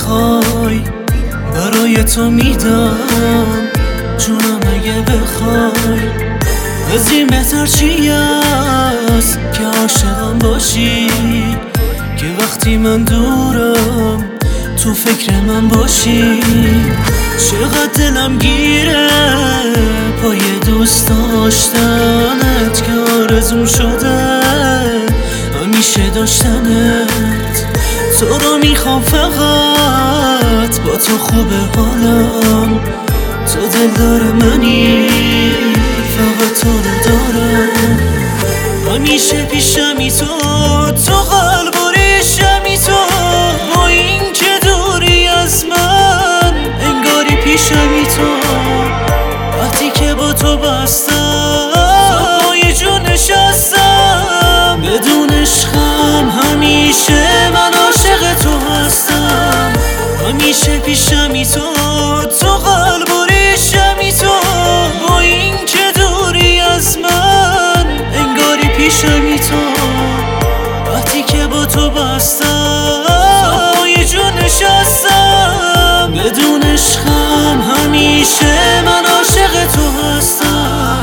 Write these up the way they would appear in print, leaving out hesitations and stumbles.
بخوای برای تو میدم جونم اگه بخوای. از این بهتر چی هست که عاشقم باشی، که وقتی من دورم تو فکر من باشی. چقدر دلم گیره پای دوست داشتنت که آرزوم شده همیشه داشتنت. تو رو میخوام فقط با تو خوبه حالم، تو دلدار منی فقط تو رو دارم. همیشه پیشمی تو قلب و ریشمی تو، با این که دوری از من انگاری پیشمی تو. وقتی که با تو بستم پای جون نشستم، بدون عشقم همیشه من عاشق تو هستم. همیشه پیشمی تو قلب و ریشمی تو، با این که دوری از من انگاری پیشمی تو. وقتی که با تو بستم پای جون نشستم، بدون عشقم همیشه من عاشق تو هستم.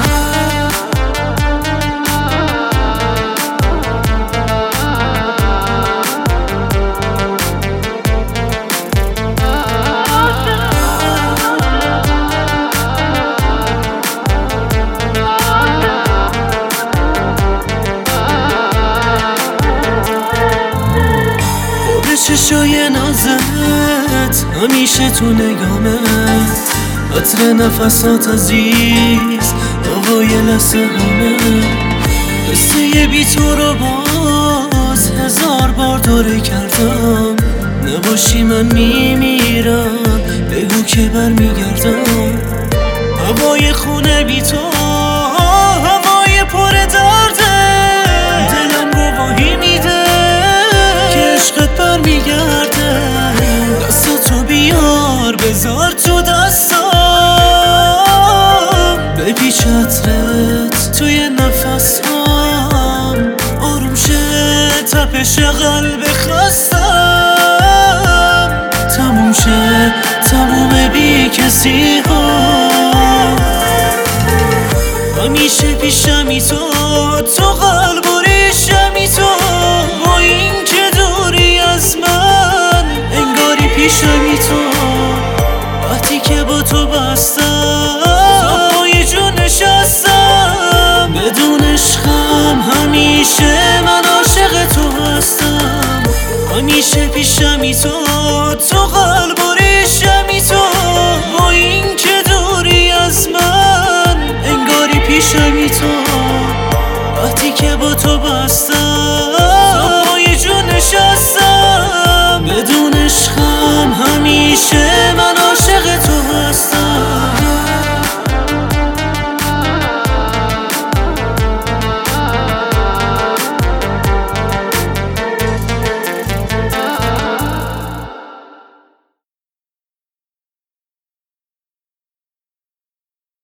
چشای نازت همیشه تو نگامت، عطر نفسات عزیز هوای لحظه همه. قصه بی تو رو باز هزار بار دوره کردم، نباشی من میمیرم بگو که برمیگردم. هوای خونه بی تو هوای پر درده، دلم گواهی میده که عشقت برمیگرده. دستاتو بیار بذار تو دستام، بپیچ عطرت توی نفسام، آروم شه تپش قلب خستم، تموم شه تموم بی کسی ها. همیشه پیشمی تو قلب و ریشمی تو، با این که دوری از من انگاری پیشمی تو. وقتی که با تو بستم پای جون نشستم، بدون عشقم همیشه من عاشق تو هستم. همیشه پیشمی تو قلب